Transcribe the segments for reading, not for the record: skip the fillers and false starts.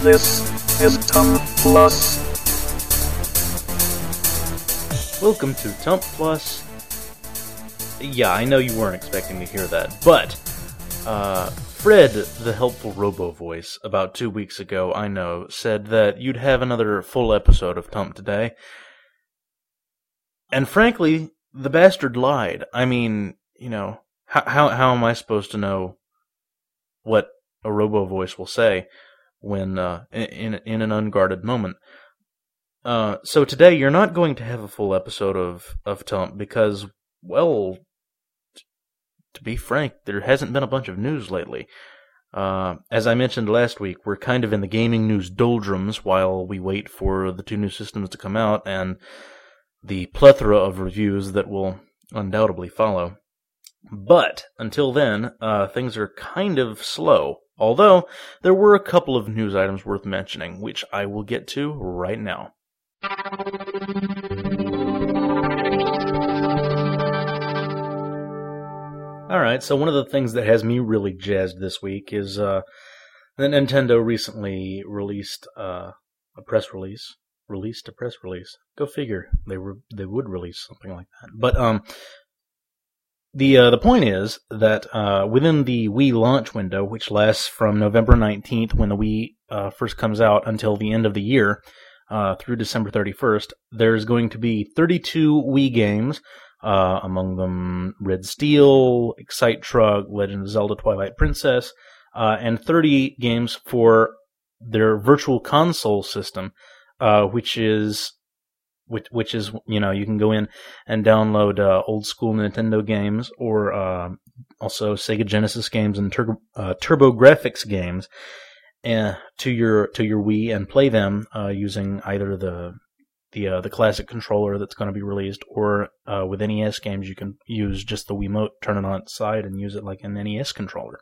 This is Tump Plus. Welcome to Tump Plus. Yeah, I know you weren't expecting to hear that, but Fred, the helpful robo-voice, about 2 weeks ago, I know, said that you'd have another full episode of Tump today. And frankly, the bastard lied. I mean, you know, how am I supposed to know what a robo-voice will say when in an unguarded moment? So today you're not going to have a full episode of Tump because, well, to be frank, there hasn't been a bunch of news lately. As I mentioned last week, we're kind of in the gaming news doldrums while we wait for the two new systems to come out and the plethora of reviews that will undoubtedly follow. But until then, things are kind of slow. Although, there were a couple of news items worth mentioning, which I will get to right now. Alright, so one of the things that has me really jazzed this week is that Nintendo recently released a press release. Released a press release. Go figure. They would release something like that. But the point is that within the Wii launch window, which lasts from November 19th when the Wii first comes out until the end of the year, through December 31st, there's going to be 32 Wii games, among them Red Steel, Excite Truck, Legend of Zelda Twilight Princess, and 30 games for their Virtual Console system, which is, you know, you can go in and download old school Nintendo games or also Sega Genesis games and TurboGrafx games to your Wii and play them using either the classic controller that's going to be released, or with NES games you can use just the Wiimote, turn it on its side, and use it like an NES controller.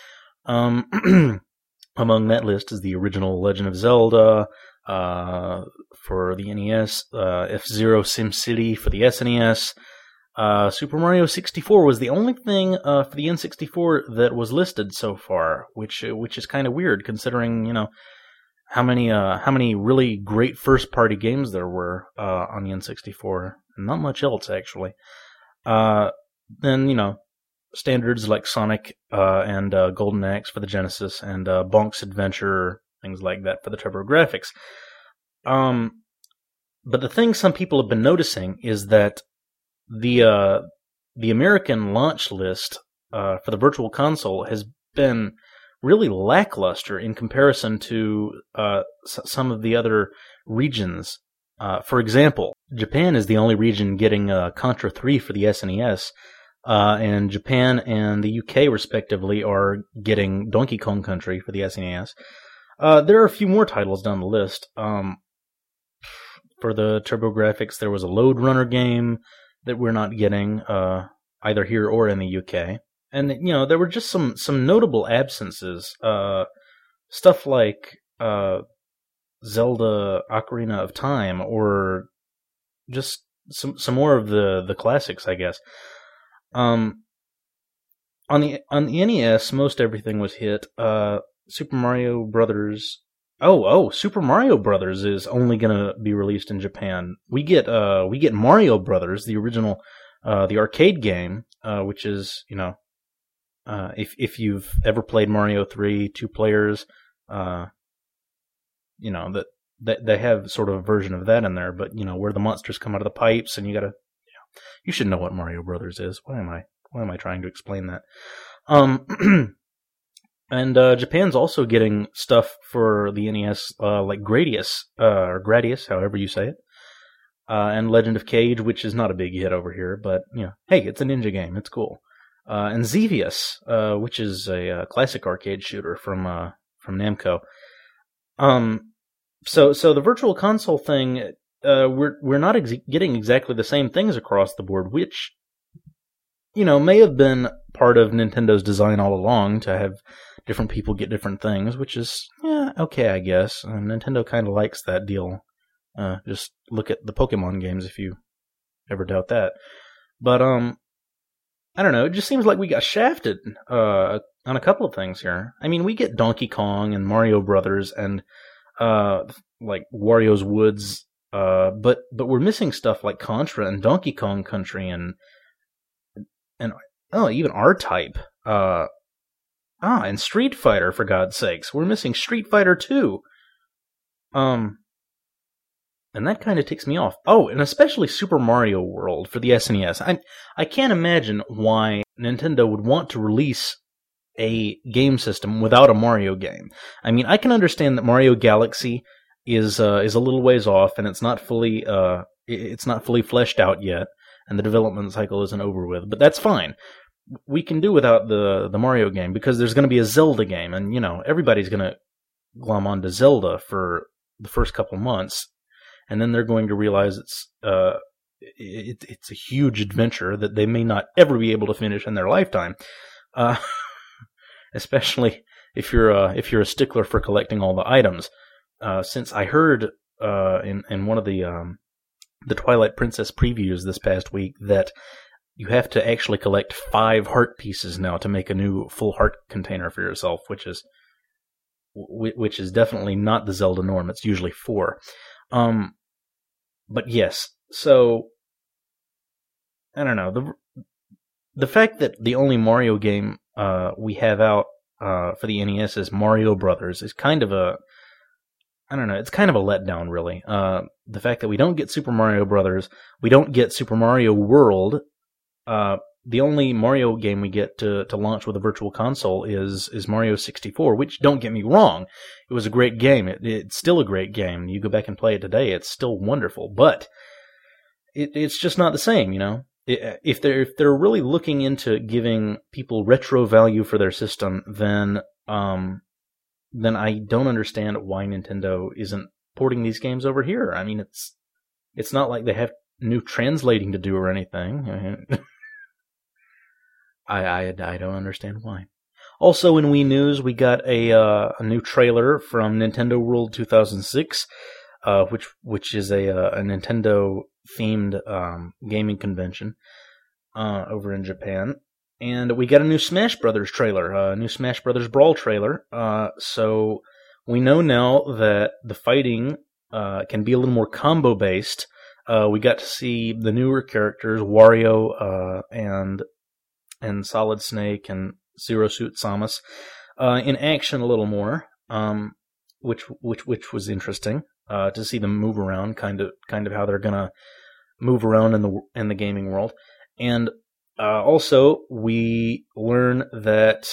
Among that list is the original Legend of Zelda for the NES, F-Zero SimCity for the SNES. Super Mario 64 was the only thing for the N64 that was listed so far, which is kind of weird considering, you know, how many really great first-party games there were on the N64. Not much else, actually. Then, you know, standards like Sonic and Golden Axe for the Genesis and Bonk's Adventure, things like that for the TurboGrafx. But the thing some people have been noticing is that the American launch list for the Virtual Console has been really lackluster in comparison to some of the other regions. For example, Japan is the only region getting Contra 3 for the SNES, and Japan and the UK, respectively, are getting Donkey Kong Country for the SNES. There are a few more titles down the list. For the TurboGrafx, there was a Lode Runner game that we're not getting, either here or in the UK. And, you know, there were just some notable absences. Stuff like Zelda Ocarina of Time, or just some more of the classics, I guess. On the NES, most everything was hit. Super Mario Brothers. Super Mario Brothers is only gonna be released in Japan. We get Mario Brothers, the original, the arcade game, which is, you know, if you've ever played Mario 3, 2 players, you know, that they have sort of a version of that in there, but, you know, where the monsters come out of the pipes and you should know what Mario Brothers is. Why am I trying to explain that? And Japan's also getting stuff for the NES, like Gradius, or Gradius, however you say it, and Legend of Cage, which is not a big hit over here, but, you know, hey, it's a ninja game, it's cool. And Xevious, which is a classic arcade shooter from Namco. So the Virtual Console thing, we're not getting exactly the same things across the board, which, you know, may have been part of Nintendo's design all along to have different people get different things, which is, yeah, okay, I guess. Nintendo kind of likes that deal. Just look at the Pokemon games if you ever doubt that. But, I don't know, it just seems like we got shafted on a couple of things here. I mean, we get Donkey Kong and Mario Brothers and like Wario's Woods. But we're missing stuff like Contra and Donkey Kong Country and even R-Type. And Street Fighter, for God's sakes. We're missing Street Fighter 2. And that kind of ticks me off. Oh, and especially Super Mario World for the SNES. I can't imagine why Nintendo would want to release a game system without a Mario game. I mean, I can understand that Mario Galaxy is a little ways off, and it's not fully fleshed out yet, and the development cycle isn't over with. But that's fine. We can do without the Mario game because there's going to be a Zelda game, and everybody's going to glom onto Zelda for the first couple months. And then they're going to realize it's a huge adventure that they may not ever be able to finish in their lifetime, especially if you're a stickler for collecting all the items. Since I heard in one of the Twilight Princess previews this past week that you have to actually collect 5 heart pieces now to make a new full heart container for yourself, which is definitely not the Zelda norm. It's usually 4. But yes, so I don't know, the fact that the only Mario game we have out for the NES is Mario Brothers is kind of it's kind of a letdown, really. The fact that we don't get Super Mario Brothers, we don't get Super Mario World. The only Mario game we get to launch with a virtual console is Mario 64, which, don't get me wrong, it was a great game. It's still a great game. You go back and play it today, it's still wonderful. But it's just not the same, If they're really looking into giving people retro value for their system, then I don't understand why Nintendo isn't porting these games over here. I mean, it's not like they have new translating to do or anything. I don't understand why. Also, in Wii News, we got a new trailer from Nintendo World 2006, which is a Nintendo themed gaming convention over in Japan, and we got a new Smash Brothers trailer, a new Smash Brothers Brawl trailer. So we know now that the fighting can be a little more combo based. We got to see the newer characters, Wario and Solid Snake and Zero Suit Samus in action a little more, which was interesting to see them move around, kind of how they're gonna move around in the gaming world. And also we learn that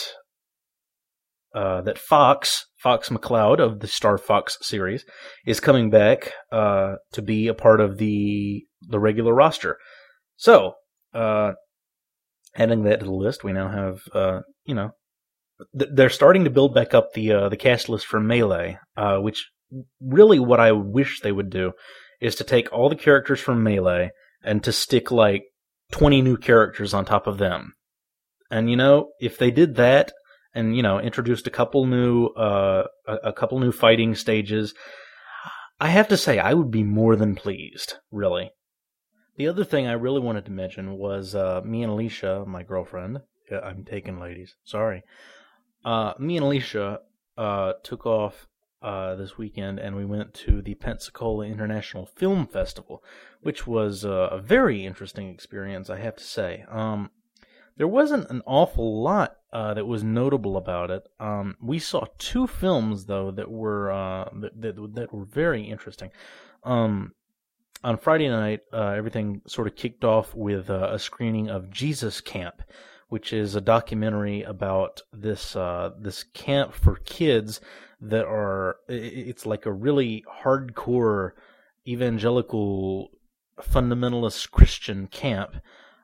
Fox McCloud of the Star Fox series is coming back to be a part of the regular roster. So adding that to the list, we now have they're starting to build back up the cast list for Melee, which really what I wish they would do is to take all the characters from Melee and to stick like 20 new characters on top of them. And if they did that and introduced a couple new fighting stages, I have to say I would be more than pleased, really. The other thing I really wanted to mention was me and Alicia, my girlfriend. Yeah, I'm taken, ladies. Sorry. Me and Alicia took off this weekend, and we went to the Pensacola International Film Festival, which was a very interesting experience, I have to say. There wasn't an awful lot that was notable about it. We saw 2 films, though, that were very interesting. On Friday night, everything sort of kicked off with a screening of Jesus Camp, which is a documentary about this camp for kids that it's like a really hardcore evangelical fundamentalist Christian camp,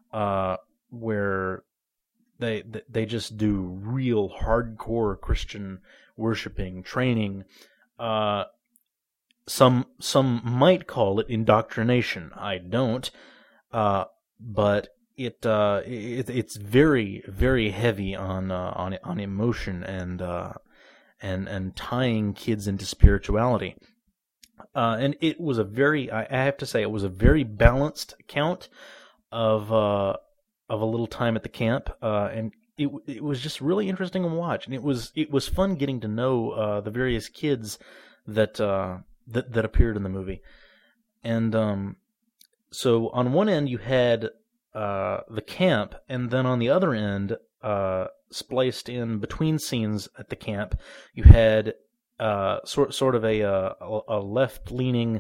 where they just do real hardcore Christian worshiping training. Some might call it indoctrination. I don't, but it's very, very heavy on emotion and tying kids into spirituality. And it was I have to say, it was a very balanced account of a little time at the camp, and it was just really interesting to watch. And it was fun getting to know the various kids that appeared in the movie. And so on one end you had the camp, and then on the other end, spliced in between scenes at the camp, you had sort of a left-leaning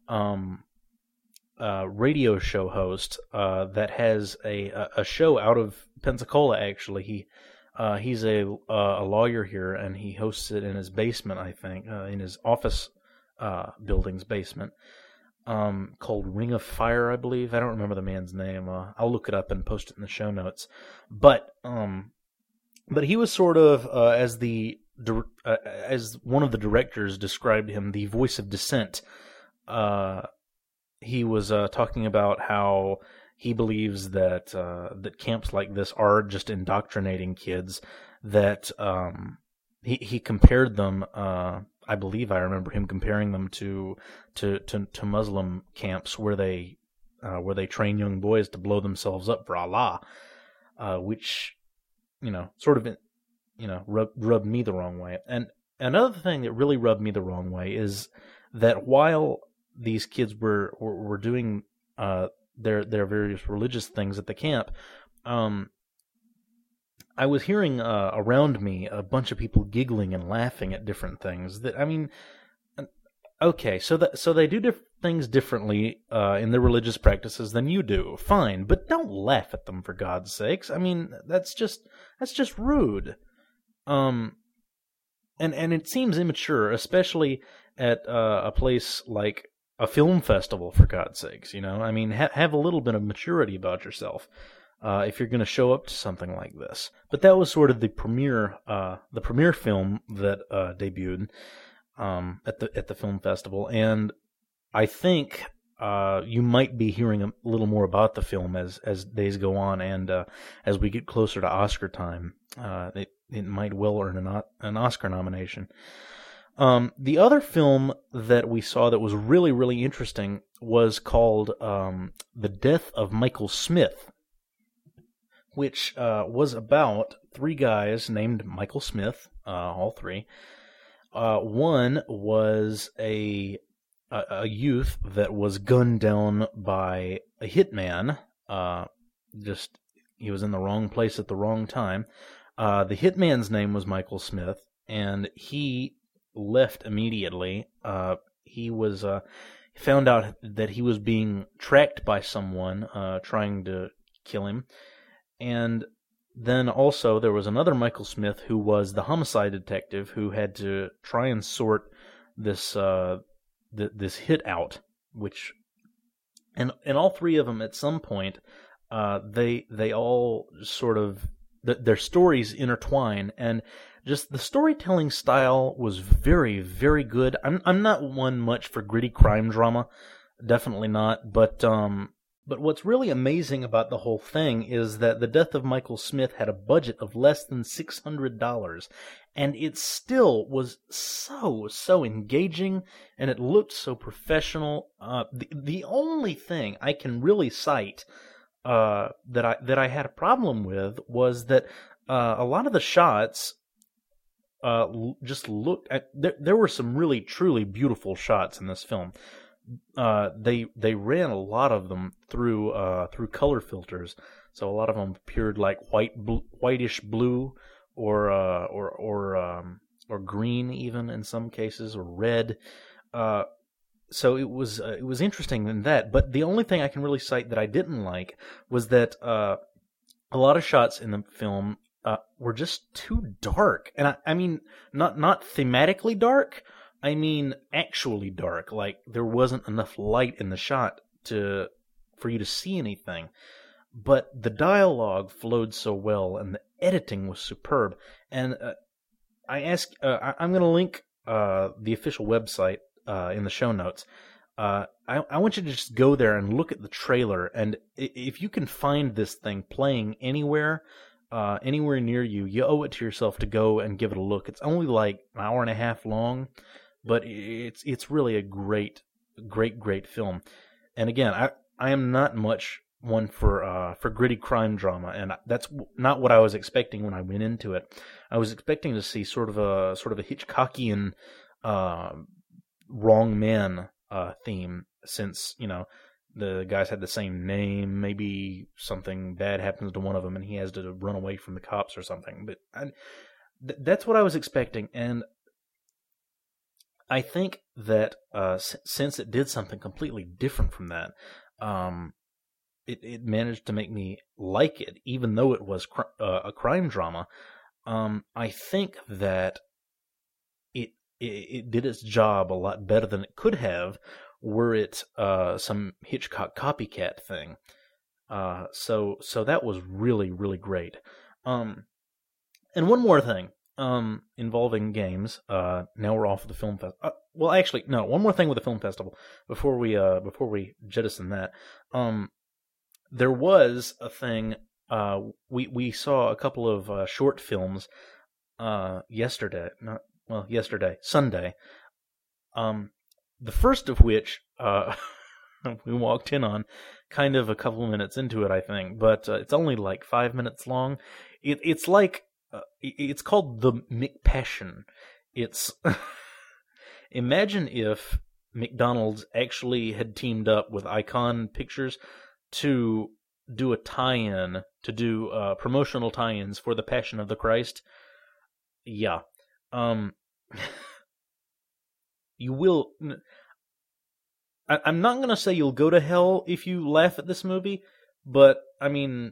radio show host that has a show out of Pensacola. Actually, he's a lawyer here, and he hosts it in his basement, I think, in his office building's basement, called Ring of Fire, I believe. I don't remember the man's name. I'll look it up and post it in the show notes. But he was sort of as one of the directors described him, the voice of dissent. He was talking about how he believes that that camps like this are just indoctrinating kids. That he compared them. I believe I remember him comparing them to Muslim camps where they train young boys to blow themselves up for Allah, which sort of rubbed me the wrong way. And another thing that really rubbed me the wrong way is that while these kids were doing their various religious things at the camp, I was hearing around me a bunch of people giggling and laughing at different things. Okay, so they do things differently in their religious practices than you do. Fine, but don't laugh at them, for God's sakes. I mean, that's just rude. And it seems immature, especially at a place like a film festival, for God's sakes. I mean, have a little bit of maturity about yourself. If you're going to show up to something like this. But that was sort of the premiere film that debuted at the film festival, and I think you might be hearing a little more about the film as days go on, and as we get closer to Oscar time, it might well earn an Oscar nomination. The other film that we saw that was really, really interesting was called The Death of Michael Smith, which was about three guys named Michael Smith, all three. One was a youth that was gunned down by a hitman. He was in the wrong place at the wrong time. The hitman's name was Michael Smith, and he left immediately. He was found out that he was being tracked by someone trying to kill him. And then also there was another Michael Smith who was the homicide detective who had to try and sort this this hit out, and all three of them at some point they all sort of their stories intertwine, and just the storytelling style was very, very good. I'm not one much for gritty crime drama, definitely not, but what's really amazing about the whole thing is that The Death of Michael Smith had a budget of less than $600, and it still was so engaging, and it looked so professional. The only thing I can really cite that I had a problem with was that a lot of the shots just looked at. There were some really truly beautiful shots in this film. They ran a lot of them through color filters, so a lot of them appeared like whitish blue or green even in some cases, or red. So it was interesting in that. But the only thing I can really cite that I didn't like was that a lot of shots in the film were just too dark, and I mean not thematically dark. I mean actually dark, like there wasn't enough light in the shot for you to see anything. But the dialogue flowed so well, and the editing was superb. And I'm going to link the official website in the show notes. I want you to just go there and look at the trailer, and if you can find this thing playing anywhere near you, you owe it to yourself to go and give it a look. It's only like an hour and a half long, but it's really a great film. And again, I am not much one for gritty crime drama, and that's not what I was expecting when I went into it. I was expecting to see sort of a Hitchcockian wrong man theme, since, the guys had the same name. Maybe something bad happens to one of them and he has to run away from the cops or something. But that's what I was expecting, and I think that since it did something completely different from that, it managed to make me like it, even though it was a crime drama. I think that it did its job a lot better than it could have were it some Hitchcock copycat thing. So that was really, really great. And one more thing involving games. Now we're off of the film festival. Well, actually, no. One more thing with the film festival before we jettison that. There was a thing. We saw a couple of short films yesterday. Sunday. The first of which we walked in on kind of a couple of minutes into it, I think, but it's only like 5 minutes long. It's like it's called The McPassion. It's imagine if McDonald's actually had teamed up with Icon Pictures to do a tie-in, to do promotional tie-ins for The Passion of the Christ. Yeah. You will... I'm not going to say you'll go to hell if you laugh at this movie, but, I mean,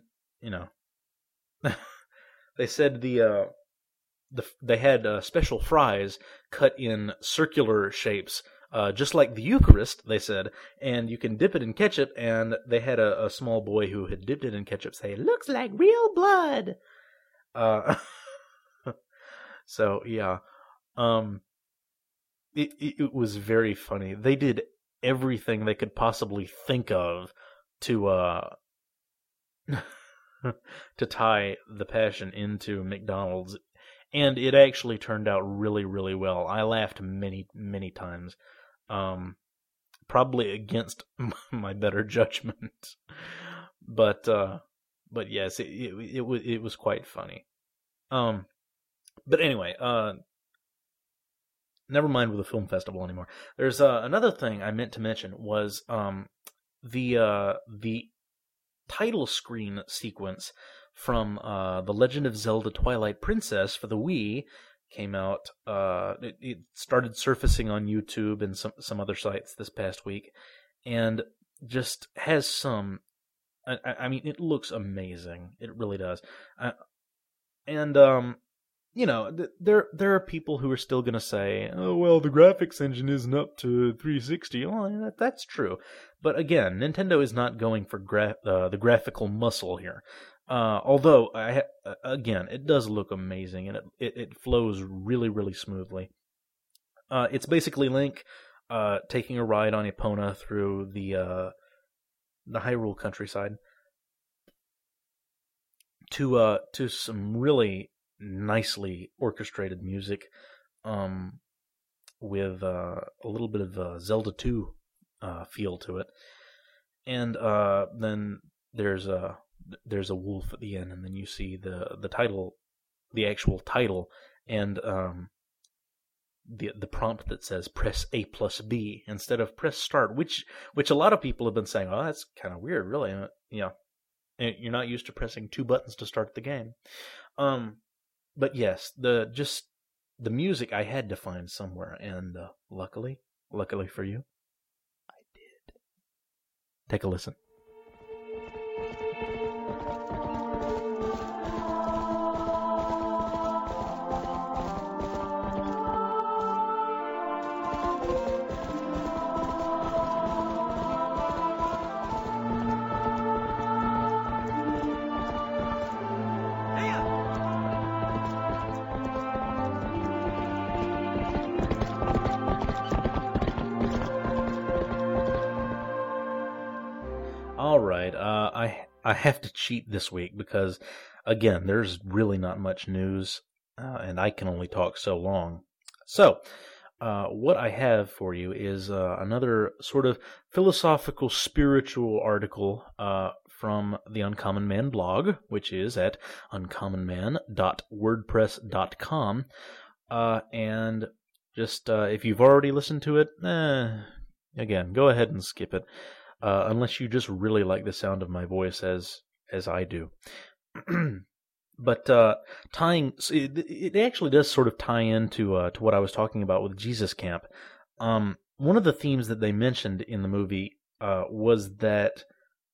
they said they had special fries cut in circular shapes, just like the Eucharist, they said, and you can dip it in ketchup, and they had a small boy who had dipped it in ketchup say, "Looks like real blood." So, yeah. It was very funny. They did everything they could possibly think of to to tie The Passion into McDonald's, and it actually turned out really, really well. I laughed many, many times, probably against my better judgment, but yes, it was quite funny. But anyway, never mind with the film festival anymore. There's another thing I meant to mention was the title screen sequence from The Legend of Zelda Twilight Princess for the Wii came out. It started surfacing on YouTube and some other sites this past week, and just has some. I mean, it looks amazing. It really does. There are people who are still going to say, "Oh, well, the graphics engine isn't up to 360." Well, that's true. But again, Nintendo is not going for the graphical muscle here. Although, again, it does look amazing, and it flows really, really smoothly. It's basically Link taking a ride on Epona through the Hyrule countryside to some really nicely orchestrated music, with a little bit of Zelda 2 feel to it, and then there's a wolf at the end, and then you see the title, the actual title, and the prompt that says "press A plus B" instead of "press start," which a lot of people have been saying, "Oh, that's kind of weird, really." You're not used to pressing two buttons to start the game. But yes, the music I had to find somewhere, and luckily for you, I did. Take a listen. Alright, I have to cheat this week because, again, there's really not much news, and I can only talk so long. So, what I have for you is another sort of philosophical, spiritual article from the Uncommon Man blog, which is at uncommonman.wordpress.com, and Just, if you've already listened to it, again, go ahead and skip it. Unless you just really like the sound of my voice as I do. But it actually does sort of tie into to what I was talking about with Jesus Camp. One of the themes that they mentioned in the movie was that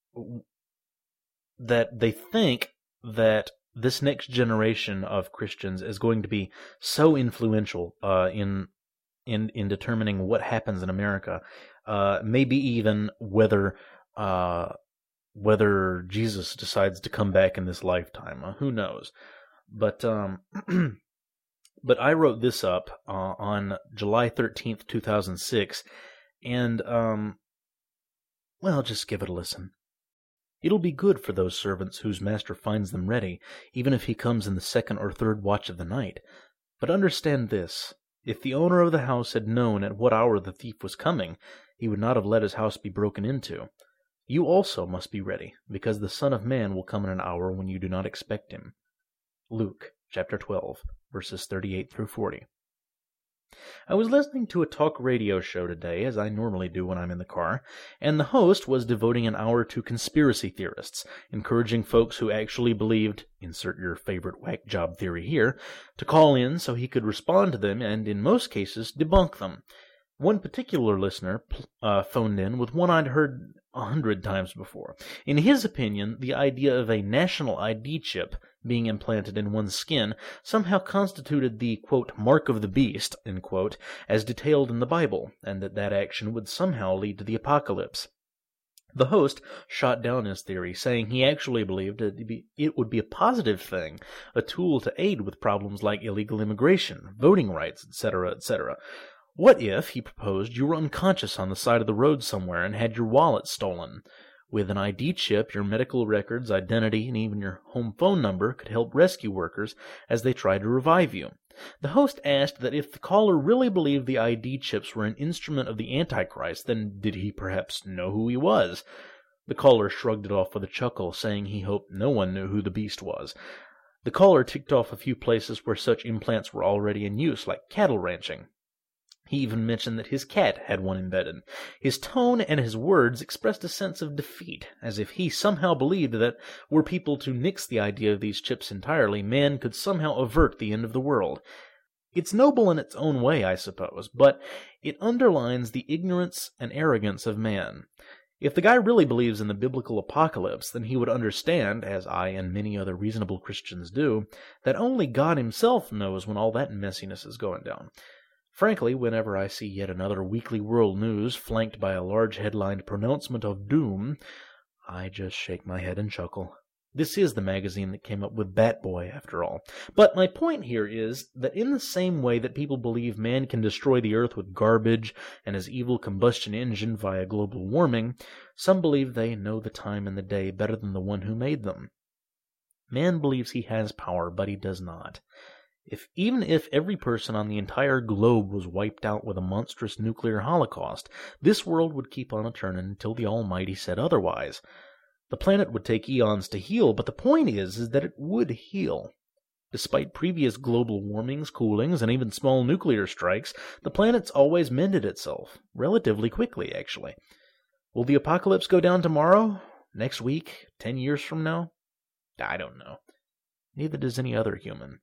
they think that this next generation of Christians is going to be so influential in determining what happens in America, maybe even whether Jesus decides to come back in this lifetime. Who knows? But but I wrote this up on July 13th, 2006, and well, just give it a listen. It'll be good for those servants whose master finds them ready, even if he comes in the second or third watch of the night. But understand this. If the owner of the house had known at what hour the thief was coming, he would not have let his house be broken into. You also must be ready, because the Son of Man will come in an hour when you do not expect him. Luke, chapter 12, verses 38 through 40. I was listening to a talk radio show today, as I normally do when I'm in the car, and the host was devoting an hour to conspiracy theorists, encouraging folks who actually believed, insert your favorite whack job theory here, to call in so he could respond to them and, in most cases, debunk them. One particular listener phoned in with one I'd heard 100 times before. In his opinion, the idea of a national ID chip being implanted in one's skin somehow constituted the, quote, mark of the beast, end quote, as detailed in the Bible, and that action would somehow lead to the apocalypse. The host shot down his theory, saying he actually believed it would be a positive thing, a tool to aid with problems like illegal immigration, voting rights, etc., etc. What if, he proposed, you were unconscious on the side of the road somewhere and had your wallet stolen? With an ID chip, your medical records, identity, and even your home phone number could help rescue workers as they tried to revive you. The host asked that if the caller really believed the ID chips were an instrument of the Antichrist, then did he perhaps know who he was? The caller shrugged it off with a chuckle, saying he hoped no one knew who the beast was. The caller ticked off a few places where such implants were already in use, like cattle ranching. He even mentioned that his cat had one embedded. His tone and his words expressed a sense of defeat, as if he somehow believed that were people to nix the idea of these chips entirely, man could somehow avert the end of the world. It's noble in its own way, I suppose, but it underlines the ignorance and arrogance of man. If the guy really believes in the biblical apocalypse, then he would understand, as I and many other reasonable Christians do, that only God himself knows when all that messiness is going down. Frankly, whenever I see yet another weekly world news flanked by a large headlined pronouncement of doom, I just shake my head and chuckle. This is the magazine that came up with Bat Boy, after all. But my point here is that in the same way that people believe man can destroy the earth with garbage and his evil combustion engine via global warming, some believe they know the time and the day better than the one who made them. Man believes he has power, but he does not. Even if every person on the entire globe was wiped out with a monstrous nuclear holocaust, this world would keep on a-turning until the Almighty said otherwise. The planet would take eons to heal, but the point is that it would heal. Despite previous global warmings, coolings, and even small nuclear strikes, the planet's always mended itself. Relatively quickly, actually. Will the apocalypse go down tomorrow? Next week? 10 years from now? I don't know. Neither does any other human.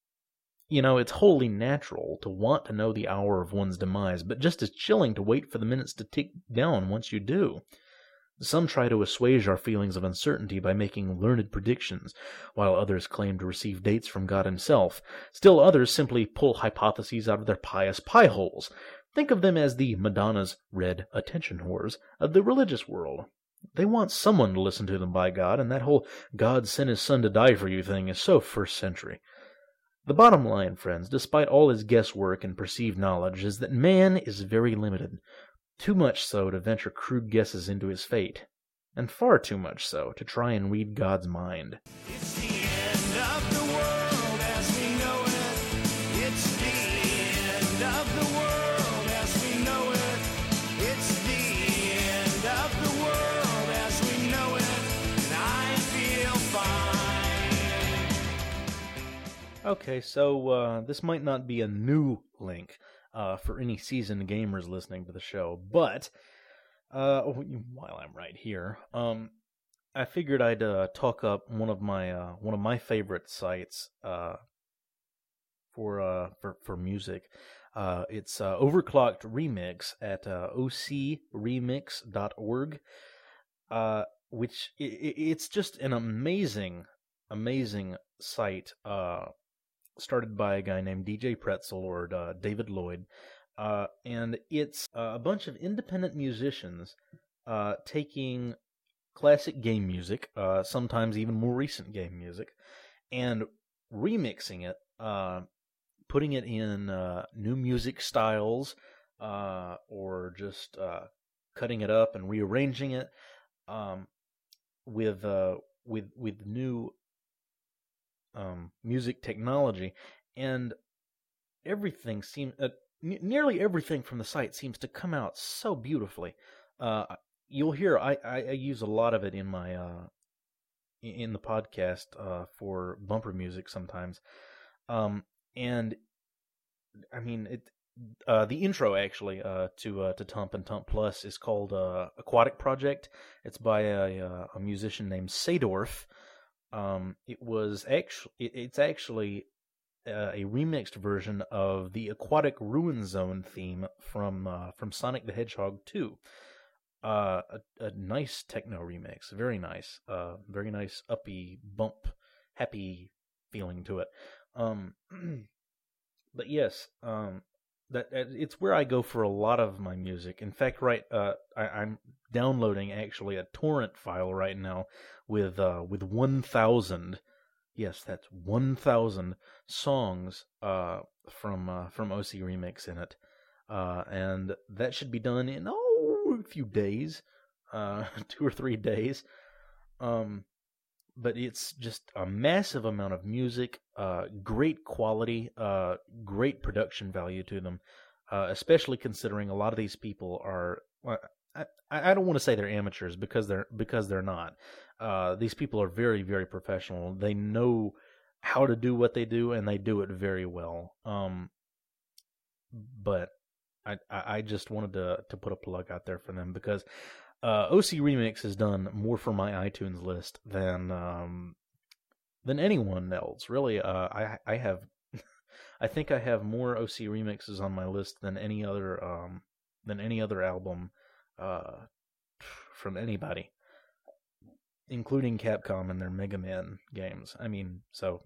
You know, it's wholly natural to want to know the hour of one's demise, but just as chilling to wait for the minutes to tick down once you do. Some try to assuage our feelings of uncertainty by making learned predictions, while others claim to receive dates from God himself. Still others simply pull hypotheses out of their pious pie holes. Think of them as the Madonna's red attention whores of the religious world. They want someone to listen to them, by God, and that whole God sent his son to die for you thing is so first century. The bottom line, friends, despite all his guesswork and perceived knowledge, is that man is very limited, too much so to venture crude guesses into his fate, and far too much so to try and read God's mind. It's the end of the world as we know it. It's the end of the world as we know it. It's the end of the world as we know it. And I feel fine. Okay, so this might not be a new link, for any seasoned gamers listening to the show. But while I'm right here, I figured I'd talk up one of my favorite sites for music. It's Overclocked Remix at ocremix.org, which it's just an amazing site started by a guy named DJ Pretzel or David Lloyd, and it's a bunch of independent musicians taking classic game music, sometimes even more recent game music, and remixing it, putting it in new music styles, or just cutting it up and rearranging it with new music technology, and everything seems nearly everything from the site seems to come out so beautifully. You'll hear I use a lot of it in my in the podcast for bumper music sometimes. And I mean, the intro actually to Tump and Tump Plus is called Aquatic Project. It's by a musician named Sadorf. It's actually a remixed version of the Aquatic Ruin Zone theme from Sonic the Hedgehog 2. A nice techno remix, very nice uppy bump, happy feeling to it. But yes, that it's where I go for a lot of my music. In fact, I'm downloading actually a torrent file right now with 1,000. Yes, that's 1,000 songs from OC Remix in it, and that should be done in a few days, 2 or 3 days. But it's just a massive amount of music, great quality, great production value to them, especially considering a lot of these people are. I don't want to say they're amateurs because they're not. These people are very, very professional. They know how to do what they do, and they do it very well. But I just wanted to put a plug out there for them because OC Remix has done more for my iTunes list than anyone else. Really, I have I think I have more OC remixes on my list than any other album from anybody, including Capcom and their Mega Man games. I mean, so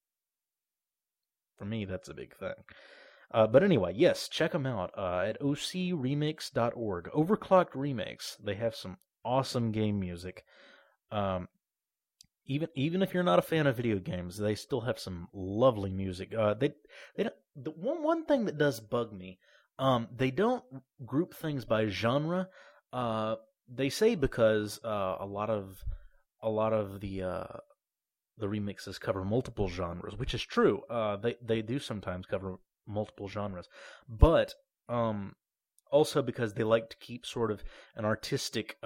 for me that's a big thing. But anyway, yes, check them out at ocremix.org. Overclocked Remix. They have some awesome game music. Even if you're not a fan of video games, they still have some lovely music. They don't, the one thing that does bug me, they don't group things by genre. They say because a lot of the remixes cover multiple genres, which is true. They do sometimes cover multiple genres, but also because they like to keep sort of an artistic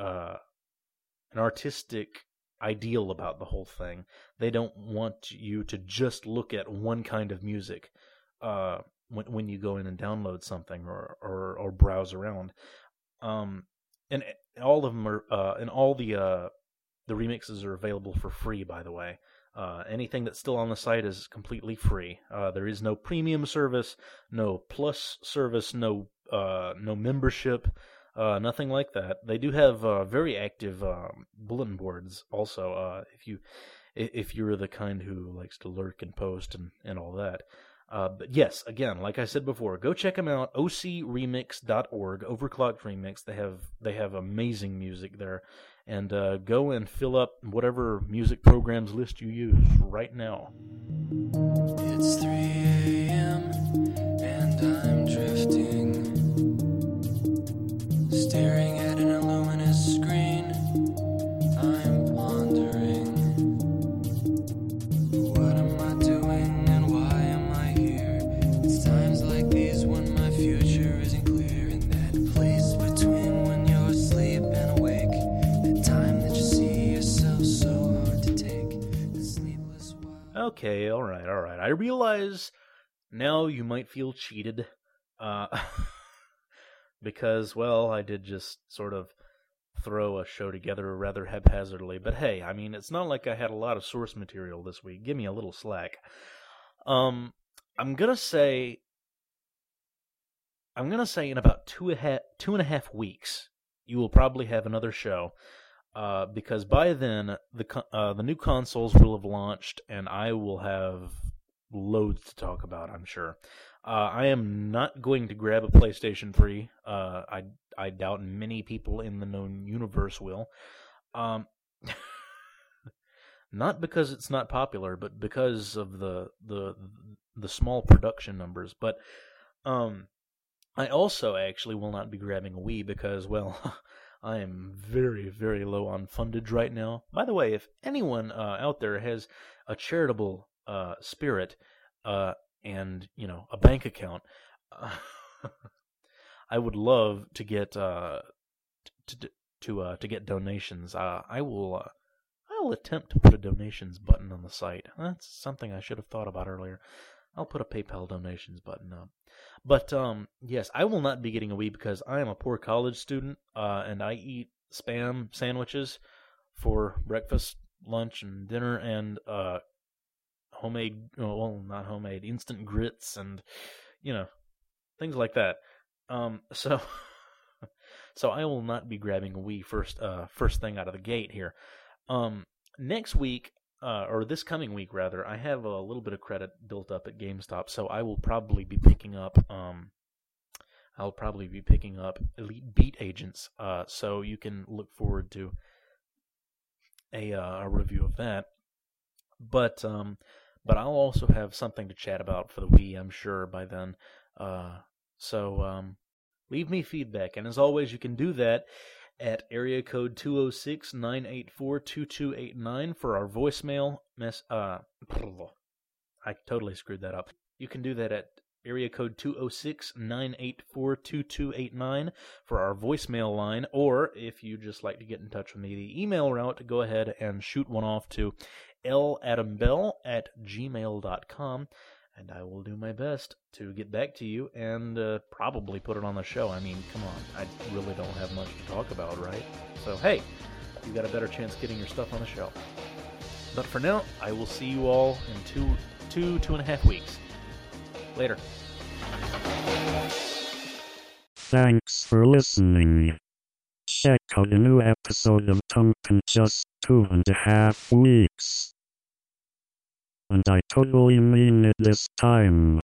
ideal about the whole thing. They don't want you to just look at one kind of music when you go in and download something or browse around. And all of them are and all the remixes are available for free, by the way. Anything that's still on the site is completely free. There is no premium service, no plus service, no membership, nothing like that. They do have very active bulletin boards also, if you're the kind who likes to lurk and post and all that. But yes, again, like I said before, go check them out, ocremix.org, Overclocked Remix. They have amazing music there. And go and fill up whatever music programs list you use right now. It's 3 a.m. and I'm drifting, staring at an illuminous screen. I'm pondering, what am I doing and why am I here? It's times like these when my future isn't clear. In that place between when you're asleep and awake, that time that you see yourself so hard to take, the sleepless while. Okay, all right. I realize now you might feel cheated Because, well, I did just sort of throw a show together rather haphazardly. But hey, I mean, it's not like I had a lot of source material this week. Give me a little slack. I'm gonna say in about two and a half weeks, you will probably have another show. Because by then the new consoles will have launched, and I will have loads to talk about, I'm sure. I am not going to grab a PlayStation 3. I doubt many people in the known universe will. Not because it's not popular, but because of the small production numbers. But I also actually will not be grabbing a Wii because, well, I am very, very low on fundage right now. By the way, if anyone out there has a charitable spirit and, you know, a bank account, I would love to get to get donations. I'll attempt to put a donations button on the site. That's something I should have thought about earlier. I'll put a PayPal donations button up. But, yes, I will not be getting a Wii because I am a poor college student, and I eat Spam sandwiches for breakfast, lunch, and dinner, and, homemade, well, not homemade, instant grits, and, you know, things like that. So I will not be grabbing a Wii first thing out of the gate here. Next week, or this coming week rather, I have a little bit of credit built up at GameStop, so I will probably be picking up Elite Beat Agents, so you can look forward to a review of that. But I'll also have something to chat about for the Wii, I'm sure, by then. So leave me feedback, and as always, you can do that at area code 206-984-2289 for our voicemail I totally screwed that up. You can do that at area code 206-984-2289 for our voicemail line, or if you just like to get in touch with me, the email route, go ahead and shoot one off to ladambell@gmail.com, and I will do my best to get back to you and probably put it on the show. I mean, come on, I really don't have much to talk about, right? So, hey, you got a better chance getting your stuff on the show. But for now, I will see you all in two and a half weeks. Later. Thanks for listening. Check out a new episode of Tunk in just 2.5 weeks. And I totally mean it this time.